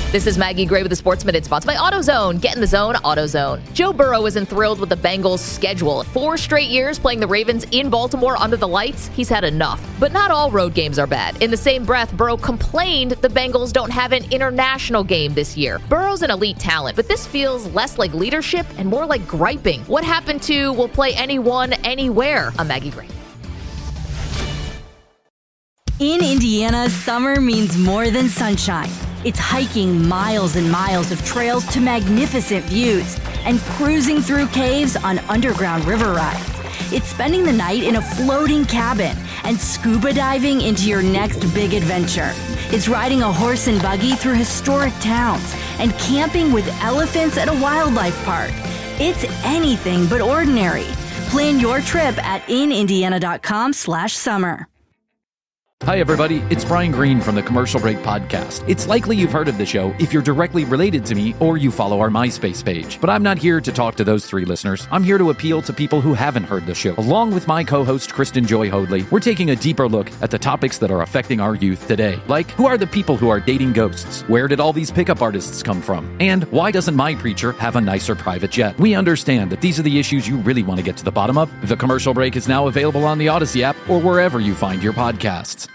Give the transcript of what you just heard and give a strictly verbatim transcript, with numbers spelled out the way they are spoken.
This is Maggie Gray with the Sports Minute, sponsored by AutoZone. Get in the zone, AutoZone. Joe Burrow isn't thrilled with the Bengals' schedule. Four straight years playing the Ravens in Baltimore under the lights, he's had enough. But not all road games are bad. In the same breath, Burrow complained the Bengals don't have an international game this year. Burrow's an elite talent, but this feels less like leadership and more like griping. What happened to we'll play anyone, anywhere? I'm Maggie Gray. In Indiana, summer means more than sunshine. It's hiking miles and miles of trails to magnificent views and cruising through caves on underground river rides. It's spending the night in a floating cabin and scuba diving into your next big adventure. It's riding a horse and buggy through historic towns and camping with elephants at a wildlife park. It's anything but ordinary. Plan your trip at inindiana.com slash summer. Hi, everybody. It's Brian Green from the Commercial Break Podcast. It's likely you've heard of the show if you're directly related to me or you follow our MySpace page. But I'm not here to talk to those three listeners. I'm here to appeal to people who haven't heard the show. Along with my co-host, Kristen Joy Hoadley, we're taking a deeper look at the topics that are affecting our youth today. Like, who are the people who are dating ghosts? Where did all these pickup artists come from? And why doesn't my preacher have a nicer private jet? We understand that these are the issues you really want to get to the bottom of. The Commercial Break is now available on the Odyssey app or wherever you find your podcasts.